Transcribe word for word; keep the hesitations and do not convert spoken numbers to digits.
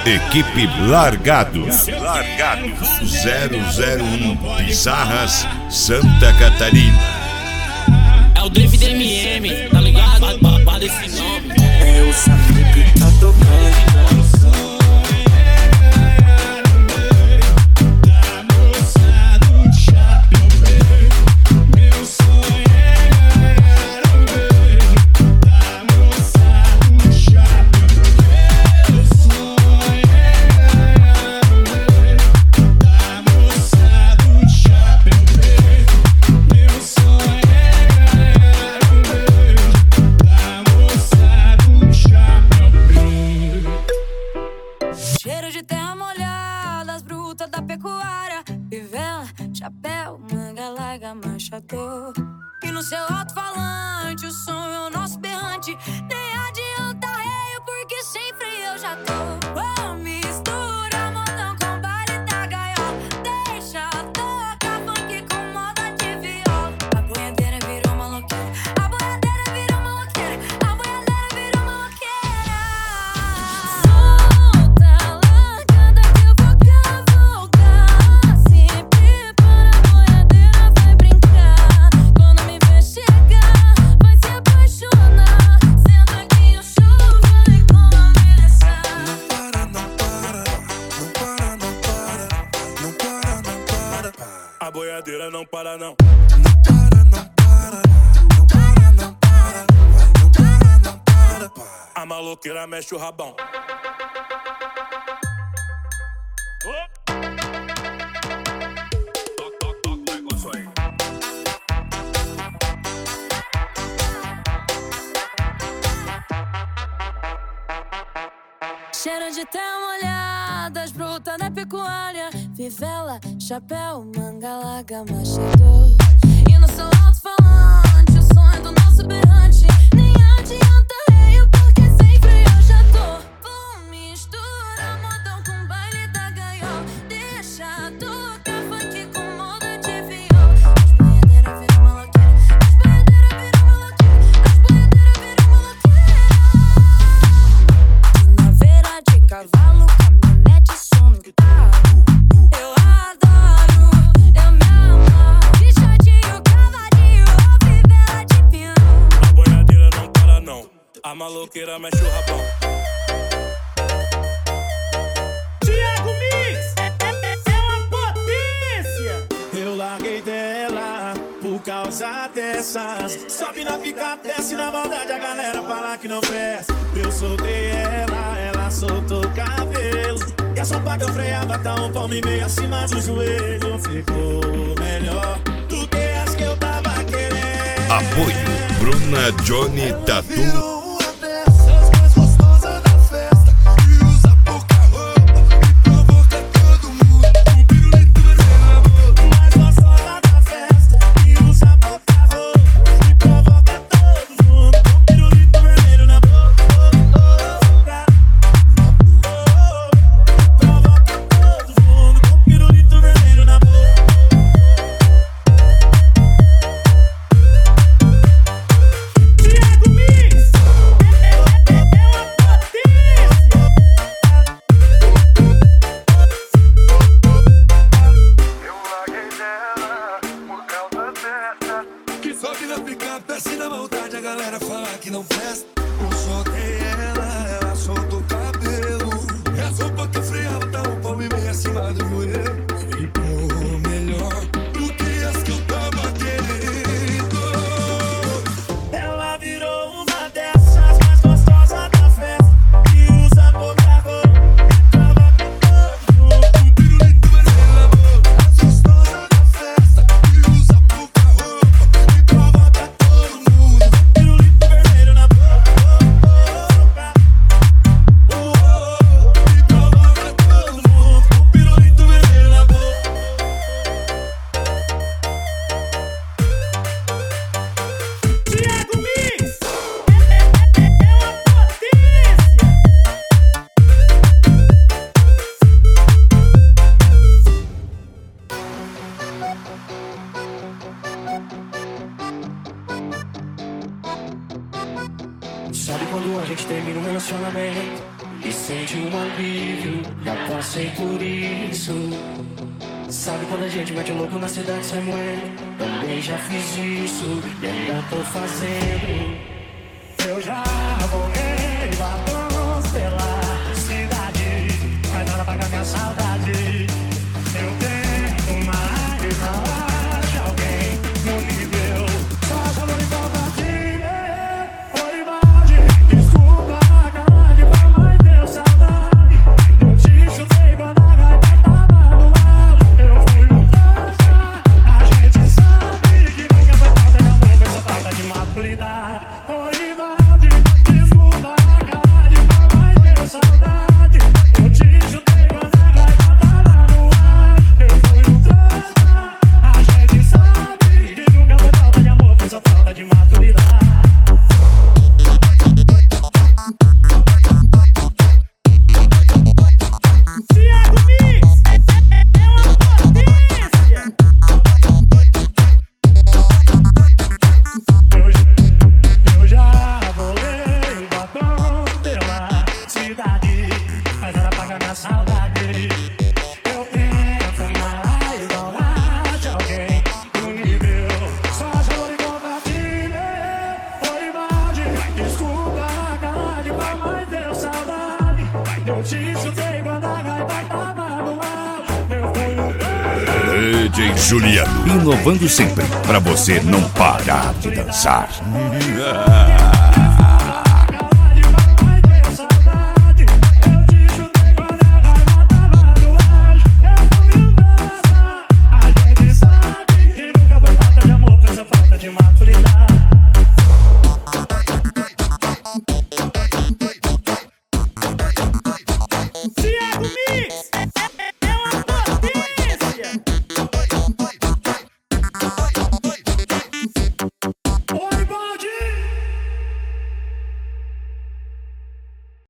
Equipe Largados. Largados. zero zero um Pissarras, Santa Catarina. É o David M M, tá ligado? Babado esse nome. É o Safi que tá tocando. Cheiro de terra molhada, as brutas da pecuária, fivela, chapéu, manga larga, machador. E no seu alto-falante o som é o nosso berrante. Nem adianta reio, porque sempre eu já tô. Oh, mistura modão com baile da gaiola. Deixa tocar funk com moda de viola. A boiadeira virou maloqueira, a boiadeira virou maloqueira, a boiadeira virou maloqueira. Solta, largada que eu vou cavalgar. Se prepara, a boiadeira vai brincar. Quando me ver chegar, vai se apaixonar. Senta aqui, o show vai começar. Não para, não para, não para, não para, não para, não para. A boiadeira não para não. Não para, não para, não para, não para, não para, não para. A maloqueira mexe o rabão. Toca, toca, toca o negócio aí. Cheiro de terra molhada, as brutas da pecuária, fivela, chapéu, manga larga, machador. E no seu alto-falante o som é do nosso berrante. Nem adianta reio, porque sempre eu já tô. Pum, mistura modão com baile da gaiola. Deixa tocar funk com moda de viola. As boiadeiras viram maloqueira, as boiadeiras viram maloqueira, as boiadeiras viram maloqueira. Naveira de cavalo, caminhonete, som no carro. Eu adoro, eu me amo. De shortinho, cavalinho, ou fivela de piano. A boiadeira não para não. A maloqueira mexe o rabão. Thiago Mix é uma potência. Eu larguei dela por causa dessas. Sobe na picape, desce na maldade, a galera fala que não presta. Eu soltei ela, ela soltou o cabelo. E a sopa que eu freava tá um palmo e meio acima do joelho. Ficou melhor do que as que eu tava querendo. Apoio Bruna Johnny Tatu. Virou uma dessas mais gostosas da festa. Que usa pouca roupa e provoca todo mundo. Um pirulito vermelho na boca. Mais gostosa da festa, que usa pouca roupa e provoca todo mundo. Um pirulito vermelho na boca, provoca todo mundo. Um pirulito vermelho na boca. Thiago Mix é uma potência. Eu larguei dela por causa dessa. Que sobe na picape, desce na maldade, a galera fala que não presta. Eu soltei ela, ela soltou o cabelo. E a sopa que eu freava tá um palmo e meio acima do joelho. Ficou melhor do que as que eu tava querendo. Ela virou uma dessas mais gostosas da festa. Que usa pouca roupa e provoca todo mundo. Um pirulito vermelho na boca. As gostosas da festa. Que usa pouca roupa e provoca todo mundo. Pirulito vermelho na boca. Oh, oh, e provoca todo mundo. Um pirulito vermelho na boca. Thiago Mix é uma potência. Sabe quando a gente termina um relacionamento e sente um alívio. Já passei por isso. Sabe quando a gente mete o louco na cidade sem moer? Também já fiz isso e ainda tô fazendo. Eu já voguei batons pela cidade, mas nada paga minha saudade. Eu tenho mais de falar de alguém no nível. Só falou de compartilhar. Oi, Valde, desculpa a cara de pau, mas deu saudade. Eu te chutei quando a gaita tava no ar. Eu fui um trouxa. A gente sabe que nunca foi falta de amor, foi só falta de maturidade. Oi, Valde, desculpa a cara de pau, mas deu saudade. Eu te chutei quando a gaita tava no ar. Eu fui um trouxa. A gente sabe que nunca foi falta de amor, foi só falta de maturidade. Thiago Mix é uma potência. Eu já volei batom pela cidade, mas nada paga minha saudade. Eu tento mais falar de alguém no nível. Só choro e compartilhei. Oi, Valde, desculpa a cara de pau, mas deu saudade. Eu te chutei quando a gaita tava no ar. Eu fui um D J Juliano, inovando sempre pra você não parar de dançar.